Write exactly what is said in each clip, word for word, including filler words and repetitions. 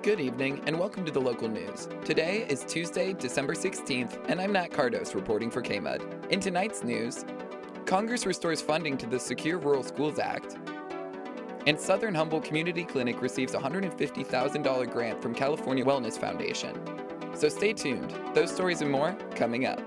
Good evening and welcome to the local news. Today is Tuesday, December sixteenth, and I'm Nat Cardos reporting for K M U D. In tonight's news, Congress restores funding to the Secure Rural Schools Act, and Southern Humboldt Community Clinic receives a one hundred fifty thousand dollars grant from California Wellness Foundation. So stay tuned. Those stories and more coming up.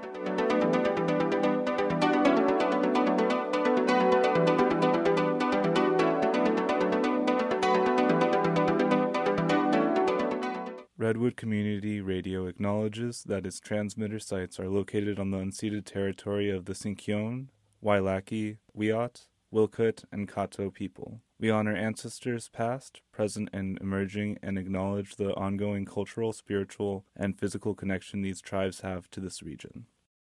Redwood Community Radio acknowledges that its transmitter sites are located on the unceded territory of the Sinkyone, Wailaki, Wiyot, Wilkut, and Kato people. We honor ancestors past, present, and emerging, and acknowledge the ongoing cultural, spiritual, and physical connection these tribes have to this region.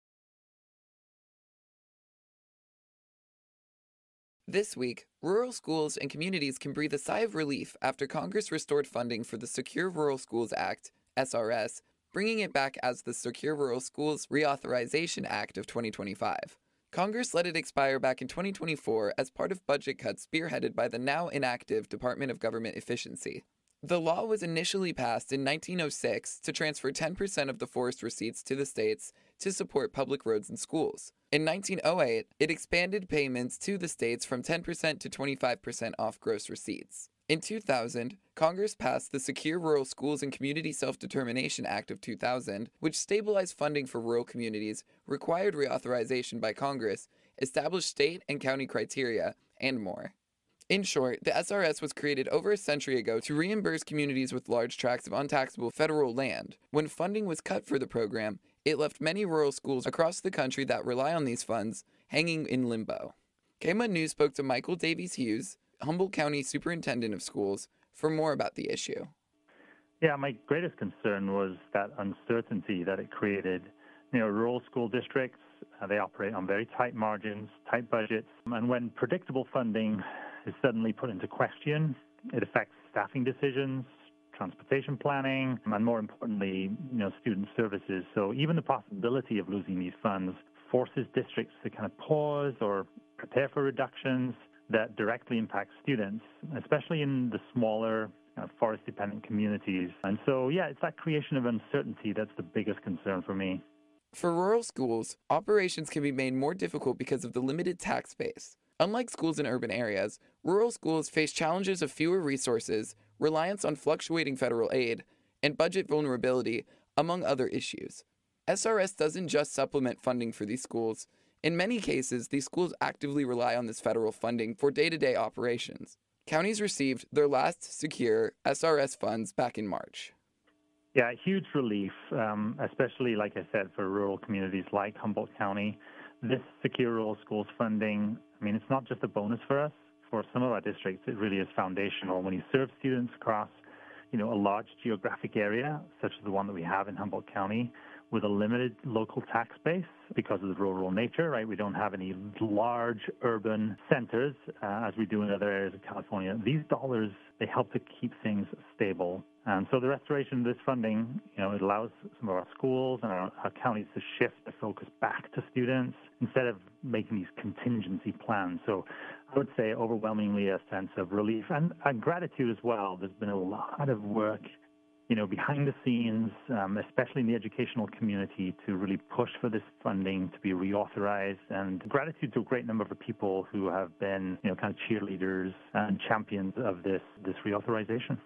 This week, rural schools and communities can breathe a sigh of relief after Congress restored funding for the Secure Rural Schools Act, S R S, bringing it back as the Secure Rural Schools Reauthorization Act of twenty twenty-five. Congress let it expire back in twenty twenty-four as part of budget cuts spearheaded by the now inactive Department of Government Efficiency. The law was initially passed in nineteen oh six to transfer ten percent of the forest receipts to the states to support public roads and schools. In nineteen oh eight, it expanded payments to the states from ten percent to twenty-five percent off gross receipts. In two thousand, Congress passed the Secure Rural Schools and Community Self-Determination Act of two thousand, which stabilized funding for rural communities, required reauthorization by Congress, established state and county criteria, and more. In short, the S R S was created over a century ago to reimburse communities with large tracts of untaxable federal land. When funding was cut for the program, it left many rural schools across the country that rely on these funds hanging in limbo. K M U D News spoke to Michael Davies Hughes, Humboldt County Superintendent of Schools, for more about the issue. Yeah, my greatest concern was that uncertainty that it created. You know, rural school districts, uh, they operate on very tight margins, tight budgets, and when predictable funding is suddenly put into question, it affects staffing decisions, transportation planning, and more importantly, you know, student services. So even the possibility of losing these funds forces districts to kind of pause or prepare for reductions that directly impact students, especially in the smaller uh, forest-dependent communities. And so, yeah, it's that creation of uncertainty that's the biggest concern for me. For rural schools, operations can be made more difficult because of the limited tax base. Unlike schools in urban areas, rural schools face challenges of fewer resources, reliance on fluctuating federal aid, and budget vulnerability, among other issues. S R S doesn't just supplement funding for these schools. In many cases, these schools actively rely on this federal funding for day-to-day operations. Counties received their last secure S R S funds back in March. Yeah, huge relief, um, especially, like I said, for rural communities like Humboldt County. This Secure Rural Schools funding, I mean, it's not just a bonus for us. For some of our districts, it really is foundational. When you serve students across, you know, a large geographic area, such as the one that we have in Humboldt County, with a limited local tax base because of the rural nature, right? We don't have any large urban centers uh, as we do in other areas of California. These dollars, they help to keep things stable. And so the restoration of this funding, you know, it allows some of our schools and our, our counties to shift the focus back to students instead of making these contingency plans. So I would say overwhelmingly a sense of relief and, and gratitude as well. There's been a lot of work, you know, behind the scenes, um, especially in the educational community, to really push for this funding to be reauthorized, and gratitude to a great number of people who have been, you know, kind of cheerleaders and champions of this, this reauthorization.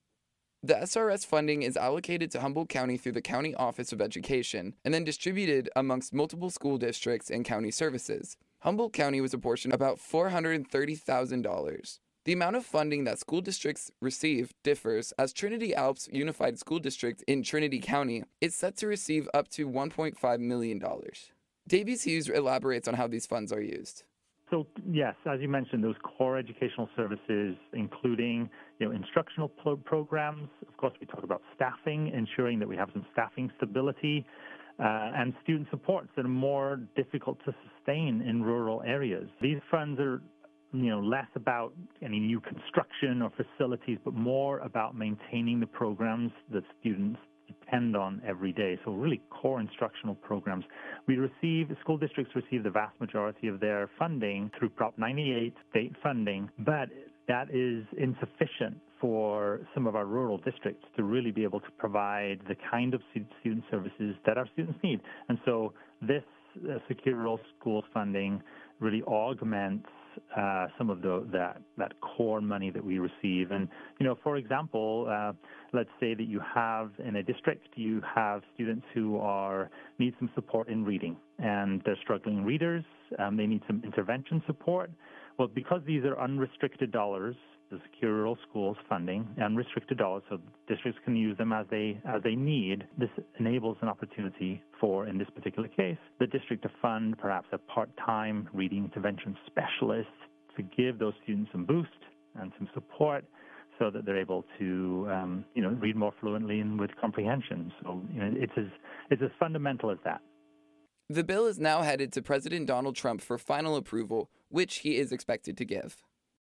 The S R S funding is allocated to Humboldt County through the County Office of Education and then distributed amongst multiple school districts and county services. Humboldt County was apportioned about four hundred thirty thousand dollars. The amount of funding that school districts receive differs, as Trinity Alps Unified School District in Trinity County is set to receive up to one point five million dollars. Davies Hughes elaborates on how these funds are used. So, yes, as you mentioned, those core educational services, including, you know, instructional pro- programs. Of course, we talk about staffing, ensuring that we have some staffing stability, uh, and student supports that are more difficult to sustain in rural areas. These funds are, you know, less about any new construction or facilities, but more about maintaining the programs that students depend on every day. So really core instructional programs. We receive, school districts receive the vast majority of their funding through Prop ninety-eight state funding, but that is insufficient for some of our rural districts to really be able to provide the kind of student services that our students need. And so this uh, Secure Rural Schools funding really augments uh, some of the, that, that core money that we receive. And, you know, for example, uh, let's say that you have in a district, you have students who are need some support in reading, and they're struggling readers, um, they need some intervention support. Well, because these are unrestricted dollars, the Secure Rural Schools funding, unrestricted dollars, so districts can use them as they as they need. This enables an opportunity for, in this particular case, the district to fund perhaps a part-time reading intervention specialist to give those students some boost and some support so that they're able to, um, you know, read more fluently and with comprehension. So, you know, it's as it's as fundamental as that. The bill is now headed to President Donald Trump for final approval, which he is expected to give.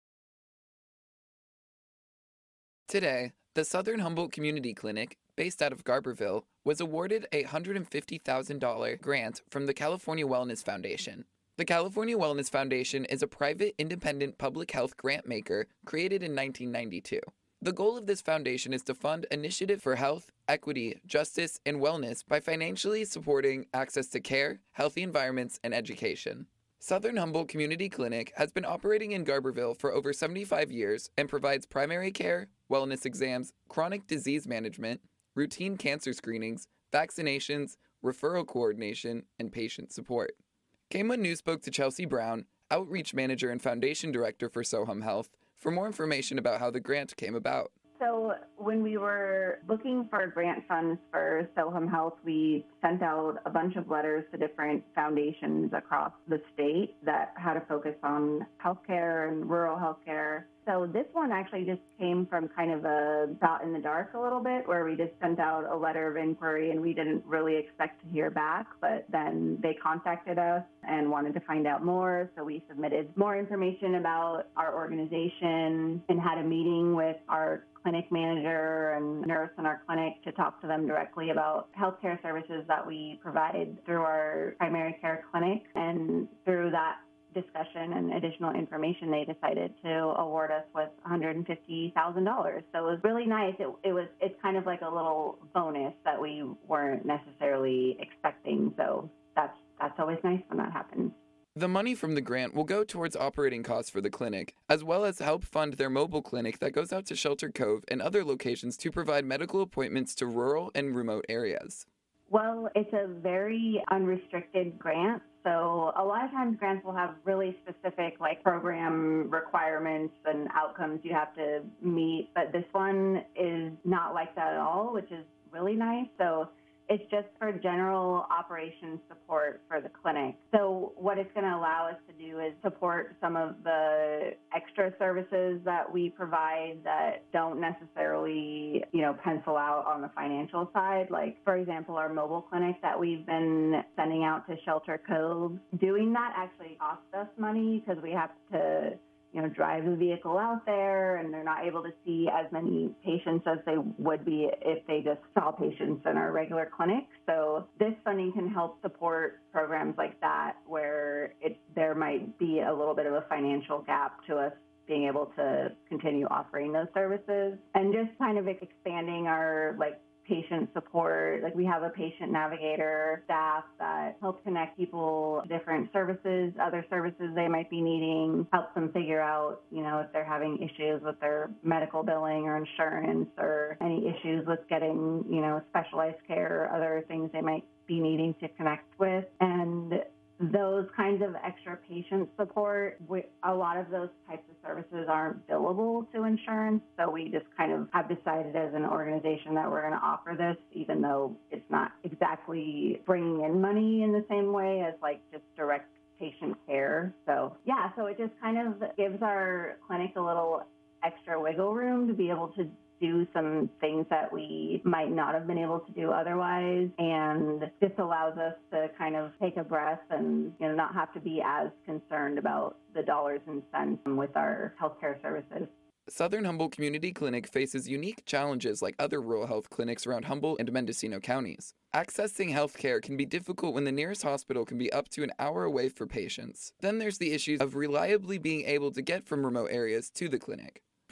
Today, the Southern Humboldt Community Clinic, based out of Garberville, was awarded a one hundred fifty thousand dollars grant from the California Wellness Foundation. The California Wellness Foundation is a private, independent public health grant maker created in nineteen ninety-two. The goal of this foundation is to fund initiatives for health, equity, justice, and wellness by financially supporting access to care, healthy environments, and education. Southern Humboldt Community Clinic has been operating in Garberville for over seventy-five years and provides primary care, wellness exams, chronic disease management, routine cancer screenings, vaccinations, referral coordination, and patient support. K M U N News spoke to Chelsea Brown, Outreach Manager and Foundation Director for SoHum Health, for more information about how the grant came about. So when we were looking for grant funds for SoHum Health, we sent out a bunch of letters to different foundations across the state that had a focus on healthcare and rural healthcare. So this one actually just came from kind of a shot in the dark a little bit, where we just sent out a letter of inquiry and we didn't really expect to hear back, but then they contacted us and wanted to find out more. So we submitted more information about our organization and had a meeting with our clinic manager and nurse in our clinic to talk to them directly about healthcare services that we provide through our primary care clinic. And through that discussion and additional information, they decided to award us with one hundred fifty thousand dollars. So it was really nice. It, it was, it's kind of like a little bonus that we weren't necessarily expecting. So that's, that's always nice when that happens. The money from the grant will go towards operating costs for the clinic, as well as help fund their mobile clinic that goes out to Shelter Cove and other locations to provide medical appointments to rural and remote areas. Well, it's a very unrestricted grant. So a lot of times grants will have really specific like program requirements and outcomes you have to meet, but this one is not like that at all, which is really nice. So it's just for general operations support for the clinic. So what it's going to allow us to do is support some of the extra services that we provide that don't necessarily, you know, pencil out on the financial side. Like, for example, our mobile clinic that we've been sending out to Shelter Cove. Doing that actually costs us money because we have to, you know, drive the vehicle out there, and they're not able to see as many patients as they would be if they just saw patients in our regular clinic. So this funding can help support programs like that, where it there might be a little bit of a financial gap to us being able to continue offering those services, and just kind of expanding our like patient support. Like we have a patient navigator staff that helps connect people to different services, other services they might be needing, helps them figure out, you know, if they're having issues with their medical billing or insurance, or any issues with getting, you know, specialized care or other things they might be needing to connect with. And those kinds of extra patient support, we, a lot of those types of services aren't billable to insurance, so we just kind of have decided as an organization that we're going to offer this, even though it's not exactly bringing in money in the same way as like just direct patient care. So yeah, so it just kind of gives our clinic a little extra wiggle room to be able to do some things that we might not have been able to do otherwise. And this allows us to kind of take a breath and, you know, not have to be as concerned about the dollars and cents with our healthcare services. Southern Humboldt Community Clinic faces unique challenges like other rural health clinics around Humboldt and Mendocino counties. Accessing health care can be difficult when the nearest hospital can be up to an hour away for patients. Then there's the issues of reliably being able to get from remote areas to the clinic.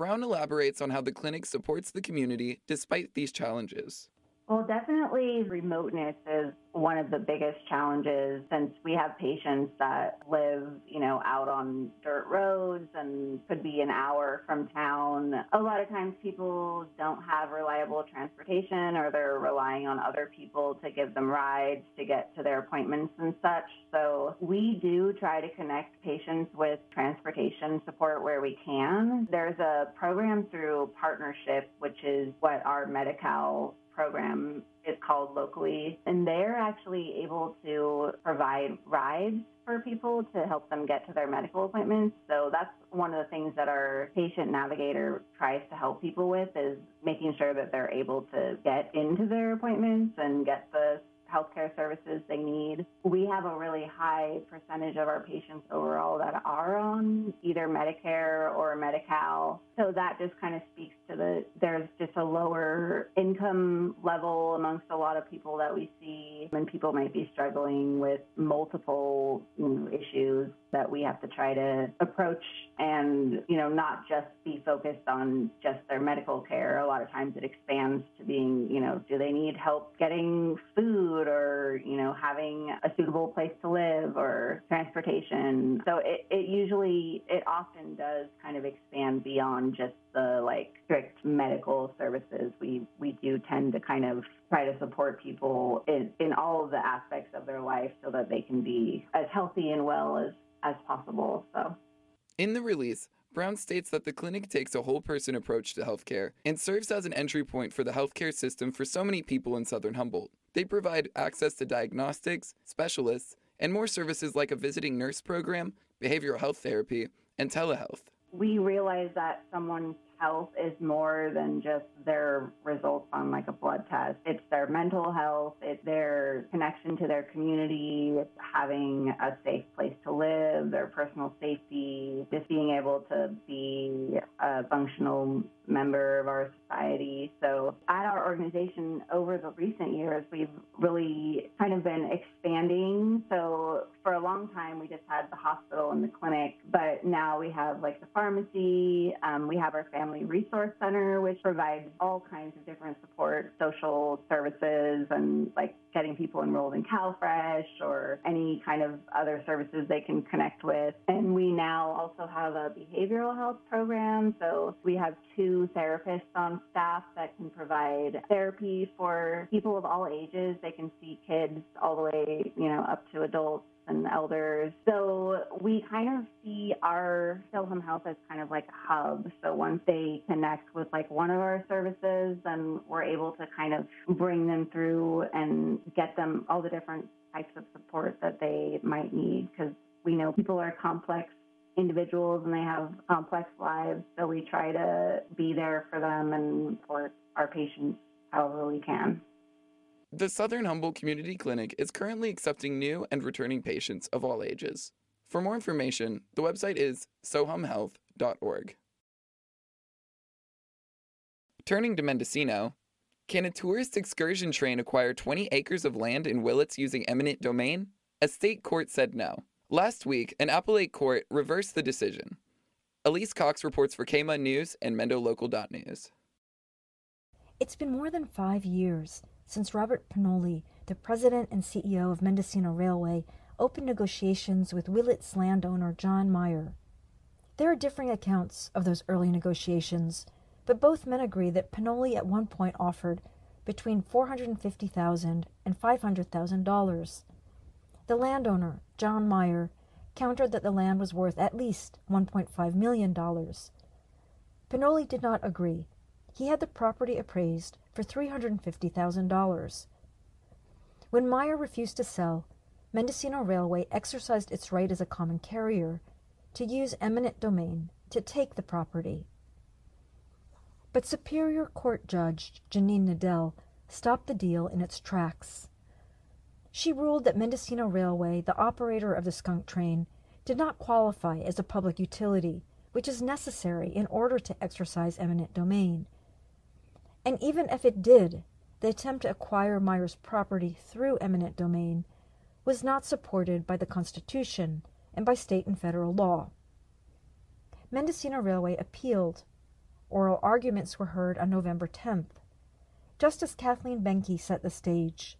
Brown elaborates on how the clinic supports the community despite these challenges. Well, definitely remoteness is one of the biggest challenges since we have patients that live, you know, out on dirt roads and could be an hour from town. A lot of times people don't have reliable transportation or they're relying on other people to give them rides to get to their appointments and such. So we do try to connect patients with transportation support where we can. There's a program through Partnership, which is what our Medi-Cal program is called locally, and they're actually able to provide rides for people to help them get to their medical appointments. So that's one of the things that our patient navigator tries to help people with, is making sure that they're able to get into their appointments and get the healthcare services they need. We have a really high percentage of our patients overall that are on either Medicare or Medi-Cal. So that just kind of speaks to the, there's just a lower income level amongst a lot of people that we see, and people might be struggling with multiple, you know, issues that we have to try to approach and, you know, not just be focused on just their medical care. A lot of times it expands to being, you know, do they need help getting food or, you know, having a suitable place to live or transportation. So it, it usually, it often does kind of expand beyond just the like strict medical services. We we do tend to kind of try to support people in, in all of the aspects of their life so that they can be as healthy and well as, as possible. So in the release, Brown states that the clinic takes a whole person approach to healthcare and serves as an entry point for the healthcare system for so many people in Southern Humboldt. They provide access to diagnostics, specialists, and more services like a visiting nurse program, behavioral health therapy, and telehealth. We realize that someone's health is more than just their results on like a blood test. It's their mental health, it's their connection to their community, it's having a safe place to live, their personal safety, just being able to be a functional member of our society. So at our organization over the recent years, we've really kind of been expanding. So for a long time, we just had the hospital and the clinic, but now we have like the pharmacy, um, we have our family resource center, which provides all kinds of different support, social services, and like getting people enrolled in CalFresh or any kind of other services they can connect with. And we now also have a behavioral health program. So we have two therapists on staff that can provide therapy for people of all ages. They can see kids all the way, you know, up to adults and elders. So we kind of see our Silham Health as kind of like a hub. So once they connect with like one of our services, then we're able to kind of bring them through and get them all the different types of support that they might need, because we know people are complex individuals and they have complex lives. So we try to be there for them and support our patients however we can. The Southern Humboldt Community Clinic is currently accepting new and returning patients of all ages. For more information, the website is sohum health dot org. Turning to Mendocino, can a tourist excursion train acquire twenty acres of land in Willits using eminent domain? A state court said no. Last week, an appellate court reversed the decision. Elise Cox reports for K M U N News and Mendo Local dot news. It's been more than five years since Robert Pinoli, the president and C E O of Mendocino Railway, opened negotiations with Willits landowner John Meyer. There are differing accounts of those early negotiations, but both men agree that Pinoli at one point offered between four hundred fifty thousand dollars and five hundred thousand dollars. The landowner, John Meyer, countered that the land was worth at least one point five million dollars. Pinoli did not agree. He had the property appraised for three hundred fifty thousand dollars. When Meyer refused to sell, Mendocino Railway exercised its right as a common carrier to use eminent domain to take the property. But Superior Court Judge Janine Nadell stopped the deal in its tracks. She ruled that Mendocino Railway, the operator of the skunk train, did not qualify as a public utility, which is necessary in order to exercise eminent domain. And even if it did, the attempt to acquire Meyer's property through eminent domain was not supported by the Constitution and by state and federal law. Mendocino Railway appealed, Oral arguments were heard on November tenth. Justice Kathleen Benke set the stage.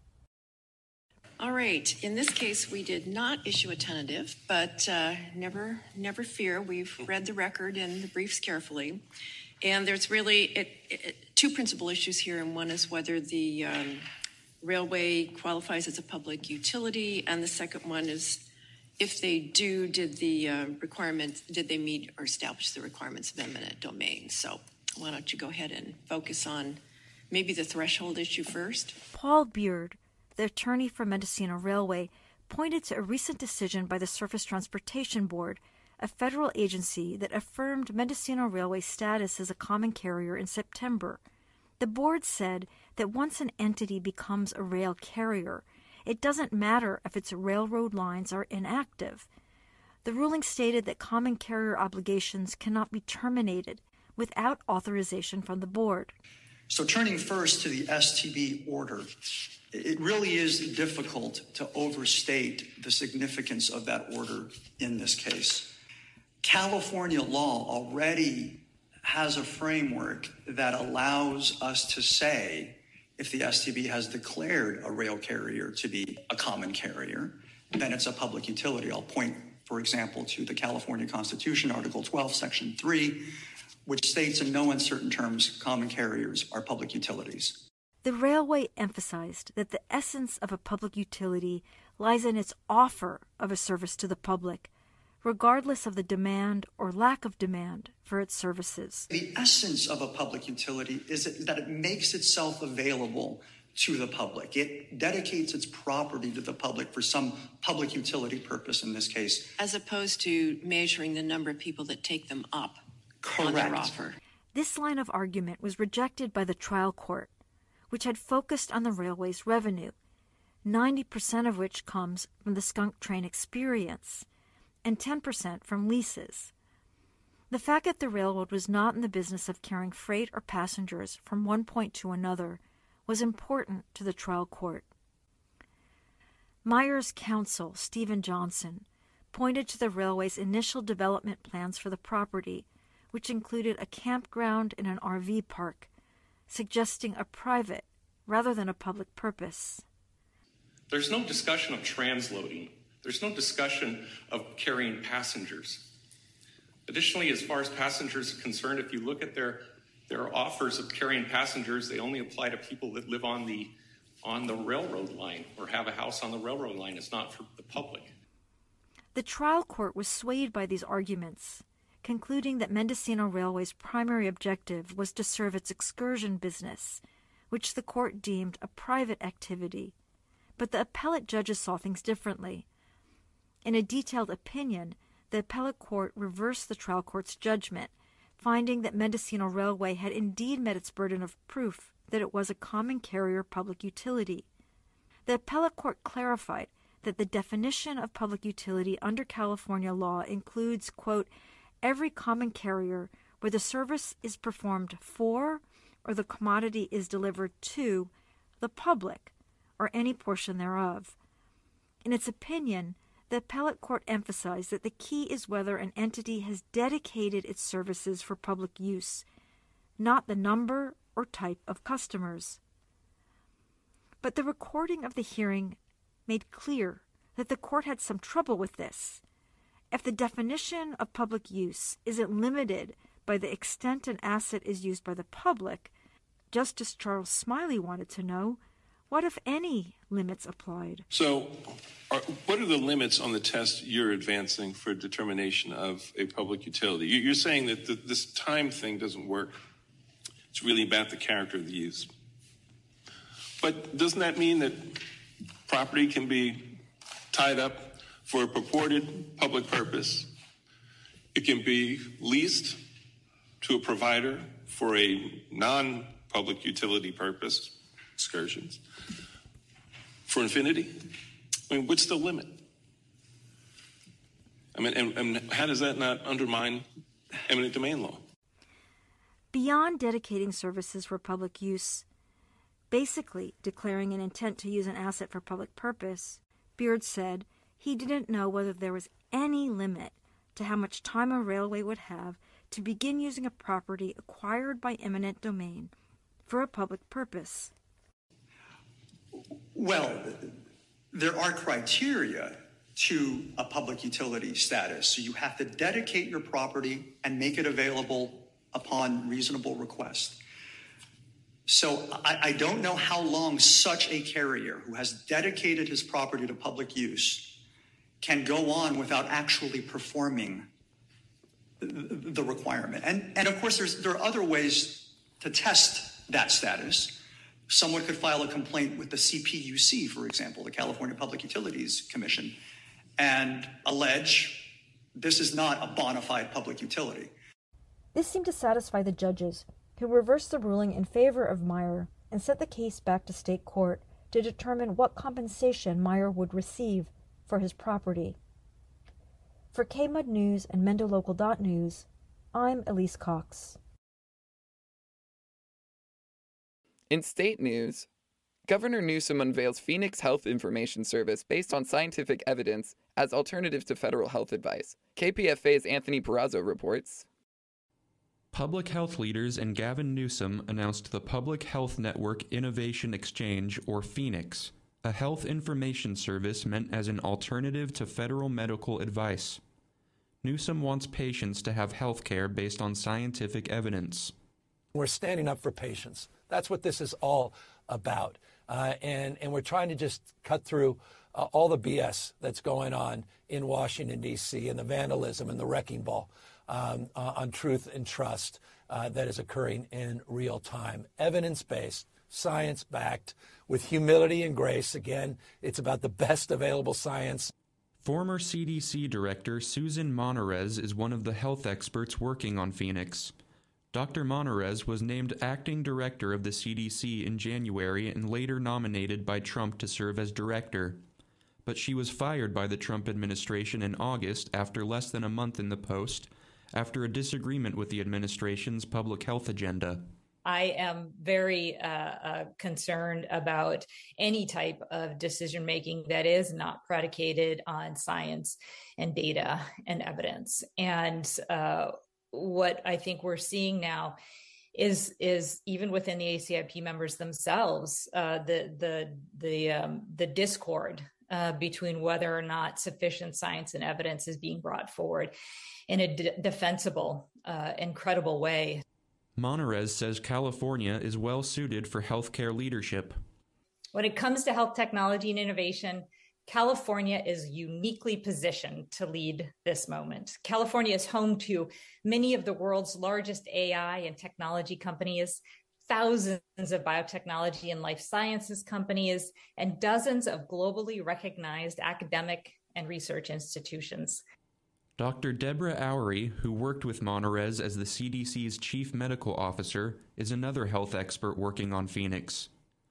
All right. In this case, we did not issue a tentative, but uh, never, never fear. We've read the record and the briefs carefully, and there's really it, it, two principal issues here, and one is whether the um, railway qualifies as a public utility, and the second one is if they do, did the uh, requirements, did they meet or establish the requirements of eminent domain? So why don't you go ahead and focus on maybe the threshold issue first? Paul Beard, the attorney for Mendocino Railway, pointed to a recent decision by the Surface Transportation Board, a federal agency that affirmed Mendocino Railway's status as a common carrier in September. The board said that once an entity becomes a rail carrier, it doesn't matter if its railroad lines are inactive. The ruling stated that common carrier obligations cannot be terminated without authorization from the board. So turning first to the S T B order, it really is difficult to overstate the significance of that order in this case. California law already has a framework that allows us to say if the S T B has declared a rail carrier to be a common carrier, then it's a public utility. I'll point, for example, to the California Constitution, Article twelve, Section three, which states in no uncertain terms common carriers are public utilities. The railway emphasized that the essence of a public utility lies in its offer of a service to the public, regardless of the demand or lack of demand for its services. The essence of a public utility is that it makes itself available to the public. It dedicates its property to the public for some public utility purpose in this case. As opposed to measuring the number of people that take them up on their offer. This line of argument was rejected by the trial court, which had focused on the railway's revenue, ninety percent of which comes from the skunk train experience, and ten percent from leases. The fact that the railroad was not in the business of carrying freight or passengers from one point to another was important to the trial court. Meyer's counsel, Stephen Johnson, pointed to the railway's initial development plans for the property, which included a campground and an R V park, suggesting a private rather than a public purpose. There's no discussion of transloading. There's no discussion of carrying passengers. Additionally, as far as passengers are concerned, if you look at their, their offers of carrying passengers, they only apply to people that live on the, on the railroad line or have a house on the railroad line. It's not for the public. The trial court was swayed by these arguments, concluding that Mendocino Railway's primary objective was to serve its excursion business, which the court deemed a private activity. But the appellate judges saw things differently. In a detailed opinion, the appellate court reversed the trial court's judgment, finding that Mendocino Railway had indeed met its burden of proof that it was a common carrier public utility. The appellate court clarified that the definition of public utility under California law includes, quote, every common carrier where the service is performed for or the commodity is delivered to the public or any portion thereof. In its opinion, the appellate court emphasized that the key is whether an entity has dedicated its services for public use, not the number or type of customers. But the recording of the hearing made clear that the court had some trouble with this. If the definition of public use isn't limited by the extent an asset is used by the public, Justice Charles Smiley wanted to know, what, if any, limits applied? So, are, what are the limits on the test you're advancing for determination of a public utility? You're saying that the, this time thing doesn't work. It's really about the character of the use. But doesn't that mean that property can be tied up for a purported public purpose? It can be leased to a provider for a non-public utility purpose, excursions, for infinity? I mean, what's the limit? I mean, and, and how does that not undermine eminent domain law? Beyond dedicating services for public use, basically declaring an intent to use an asset for public purpose, Beard said he didn't know whether there was any limit to how much time a railway would have to begin using a property acquired by eminent domain for a public purpose? Well, there are criteria to a public utility status. So you have to dedicate your property and make it available upon reasonable request. So I, I don't know how long such a carrier who has dedicated his property to public use can go on without actually performing the, the requirement. And, and of course, there's, there are other ways to test that status. Someone could file a complaint with the C P U C, for example, the California Public Utilities Commission, and allege this is not a bona fide public utility. This seemed to satisfy the judges, who reversed the ruling in favor of Meyer and sent the case back to state court to determine what compensation Meyer would receive for his property. For K M U D News and Mendolocal dot news, I'm Elise Cox. In state news, Governor Newsom unveils Phoenix Health Information Service based on scientific evidence as alternative to federal health advice. K P F A's Anthony Perazzo reports. Public health leaders and Gavin Newsom announced the Public Health Network Innovation Exchange, or Phoenix, a health information service meant as an alternative to federal medical advice. Newsom wants patients to have health care based on scientific evidence. We're standing up for patients. That's what this is all about. Uh, and, and we're trying to just cut through uh, all the B S that's going on in Washington, D C, and the vandalism and the wrecking ball um, uh, on truth and trust uh, that is occurring in real time. Evidence-based, science-backed, with humility and grace. Again, it's about the best available science. Former C D C Director Susan Monarez is one of the health experts working on Phoenix. Doctor Monarez was named acting director of the C D C in January and later nominated by Trump to serve as director. But she was fired by the Trump administration in August after less than a month in the post, after a disagreement with the administration's public health agenda. I am very uh, uh, concerned about any type of decision-making that is not predicated on science and data and evidence. And uh, what I think we're seeing now is is even within the A C I P members themselves, uh, the the the um, the discord uh, between whether or not sufficient science and evidence is being brought forward in a d- defensible uh, and credible way. Monarez says California is well suited for healthcare leadership. When it comes to health technology and innovation, California is uniquely positioned to lead this moment. California is home to many of the world's largest A I and technology companies, thousands of biotechnology and life sciences companies, and dozens of globally recognized academic and research institutions. Doctor Deborah Oury, who worked with Monarez as the C D C's chief medical officer, is another health expert working on Phoenix.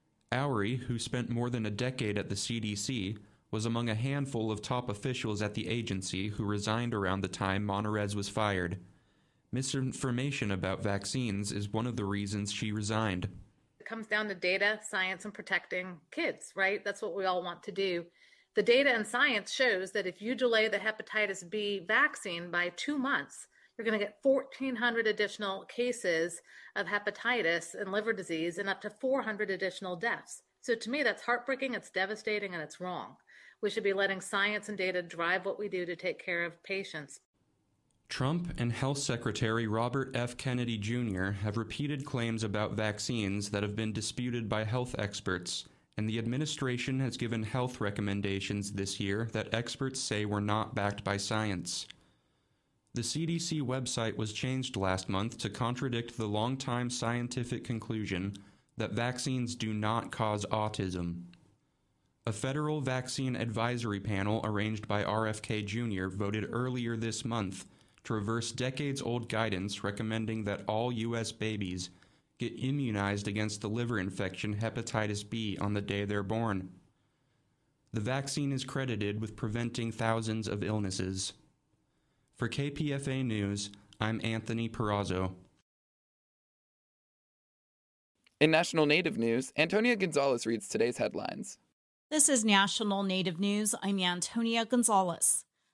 Oury, who spent more than a decade at the C D C, was among a handful of top officials at the agency who resigned around the time Monarez was fired. Misinformation about vaccines is one of the reasons she resigned. It comes down to data, science, and protecting kids, right? That's what we all want to do. The data and science shows that if you delay the hepatitis B vaccine by two months, you're going to get fourteen hundred additional cases of hepatitis and liver disease and up to four hundred additional deaths. So to me, that's heartbreaking, it's devastating, and it's wrong. We should be letting science and data drive what we do to take care of patients. Trump and Health Secretary Robert F. Kennedy Junior have repeated claims about vaccines that have been disputed by health experts, and the administration has given health recommendations this year that experts say were not backed by science. The C D C website was changed last month to contradict the long-time scientific conclusion that vaccines do not cause autism. A federal vaccine advisory panel arranged by R F K Junior voted earlier this month to reverse decades-old guidance recommending that all U S babies get immunized against the liver infection hepatitis B on the day they're born. The vaccine is credited with preventing thousands of illnesses. For K P F A News, I'm Anthony Perazzo. In National Native News, Antonia Gonzalez reads today's headlines. This is National Native News. I'm Antonia Gonzalez.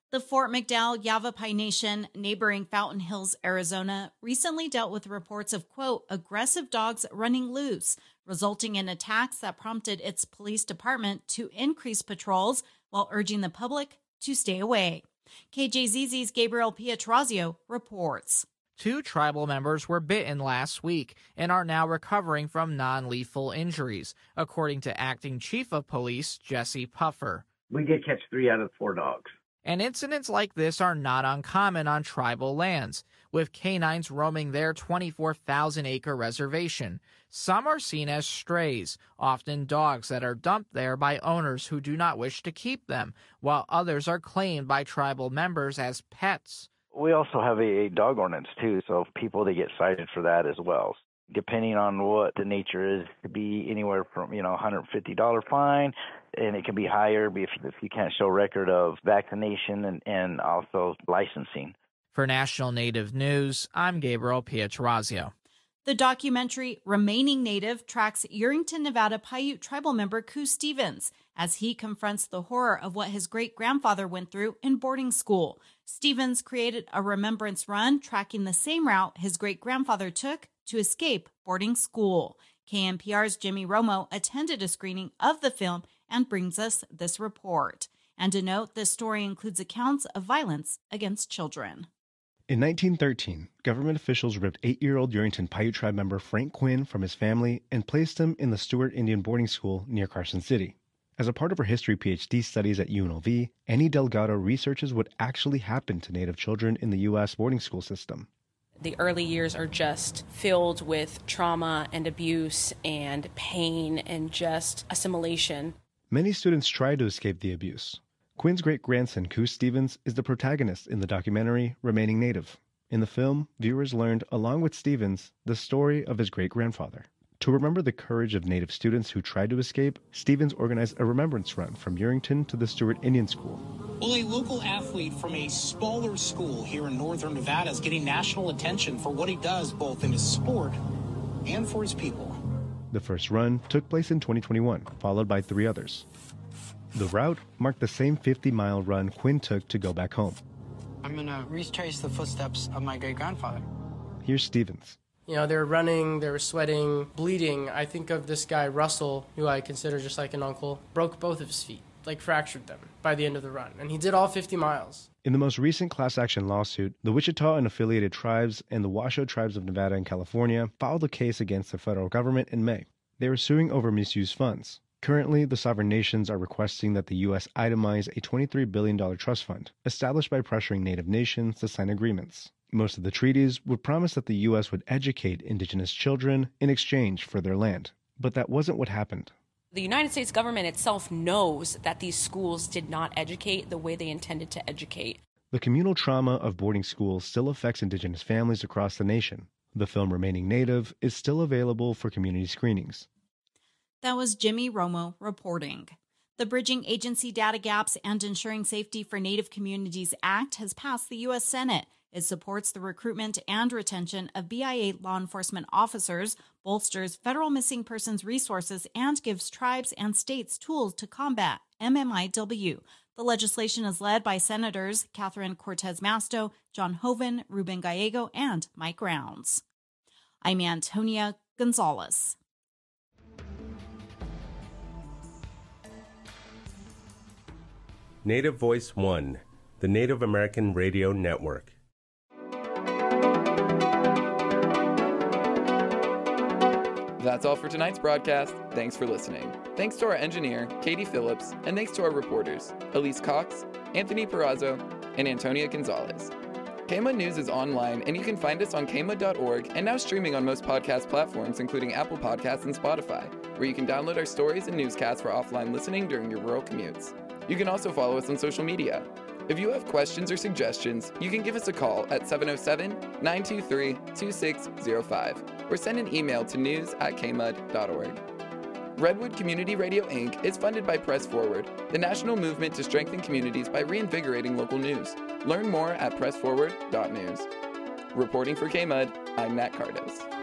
The Fort McDowell Yavapai Nation, neighboring Fountain Hills, Arizona, recently dealt with reports of, quote, aggressive dogs running loose, resulting in attacks that prompted its police department to increase patrols while urging the public to stay away. K J Z Z's Gabriel Pietrozio reports. Two tribal members were bitten last week and are now recovering from non-lethal injuries, according to Acting Chief of Police Jesse Puffer. We did catch three out of four dogs. And incidents like this are not uncommon on tribal lands, with canines roaming their twenty-four thousand acre reservation. Some are seen as strays, often dogs that are dumped there by owners who do not wish to keep them, while others are claimed by tribal members as pets. We also have a, a dog ordinance, too, so people, they get cited for that as well. Depending on what the nature is, it could be anywhere from, you know, one hundred fifty dollars fine, and it can be higher if, if you can't show record of vaccination and, and also licensing. For National Native News, I'm Gabriel Pietrozio. The documentary Remaining Native tracks Yerington, Nevada Paiute tribal member Koo Stevens as he confronts the horror of what his great-grandfather went through in boarding school. Stevens created a remembrance run tracking the same route his great-grandfather took to escape boarding school. K N P R's Jimmy Romo attended a screening of the film and brings us this report. And to note, this story includes accounts of violence against children. In nineteen thirteen, government officials ripped eight-year-old Yerington Paiute tribe member Frank Quinn from his family and placed him in the Stewart Indian boarding school near Carson City. As a part of her history P H D studies at U N L V, Annie Delgado researches what actually happened to Native children in the U S boarding school system. The early years are just filled with trauma and abuse and pain and just assimilation. Many students tried to escape the abuse. Quinn's great-grandson, Koo Stevens, is the protagonist in the documentary Remaining Native. In the film, viewers learned, along with Stevens, the story of his great-grandfather. To remember the courage of Native students who tried to escape, Stevens organized a remembrance run from Yerington to the Stewart Indian School. Well, a local athlete from a smaller school here in northern Nevada is getting national attention for what he does both in his sport and for his people. The first run took place in twenty twenty-one, followed by three others. The route marked the same fifty-mile run Quinn took to go back home. I'm going to retrace the footsteps of my great-grandfather. Here's Stevens. You know, they were running, they were sweating, bleeding. I think of this guy, Russell, who I consider just like an uncle, broke both of his feet, like fractured them by the end of the run. And he did all fifty miles. In the most recent class action lawsuit, the Wichita and affiliated tribes and the Washoe tribes of Nevada and California filed a case against the federal government in May. They were suing over misused funds. Currently, the sovereign nations are requesting that the U S itemize a twenty-three billion dollars trust fund, established by pressuring Native nations to sign agreements. Most of the treaties would promise that the U S would educate indigenous children in exchange for their land. But that wasn't what happened. The United States government itself knows that these schools did not educate the way they intended to educate. The communal trauma of boarding schools still affects indigenous families across the nation. The film Remaining Native is still available for community screenings. That was Jimmy Romo reporting. The Bridging Agency Data Gaps and Ensuring Safety for Native Communities Act has passed the U S Senate. It supports the recruitment and retention of B I A law enforcement officers, bolsters federal missing persons resources, and gives tribes and states tools to combat M M I W. The legislation is led by Senators Catherine Cortez Masto, John Hoeven, Ruben Gallego, and Mike Rounds. I'm Antonia Gonzalez. Native Voice One, the Native American Radio Network. That's all for tonight's broadcast. Thanks for listening. Thanks to our engineer, Katie Phillips, and thanks to our reporters, Elise Cox, Anthony Perazzo, and Antonia Gonzalez. K M U D News is online, and you can find us on K M U D dot org and now streaming on most podcast platforms, including Apple Podcasts and Spotify, where you can download our stories and newscasts for offline listening during your rural commutes. You can also follow us on social media. If you have questions or suggestions, you can give us a call at seven oh seven, nine two three, two six oh five or send an email to news at k m u d dot org. Redwood Community Radio Incorporated is funded by Press Forward, the national movement to strengthen communities by reinvigorating local news. Learn more at press forward dot news. Reporting for K M U D, I'm Matt Cardos.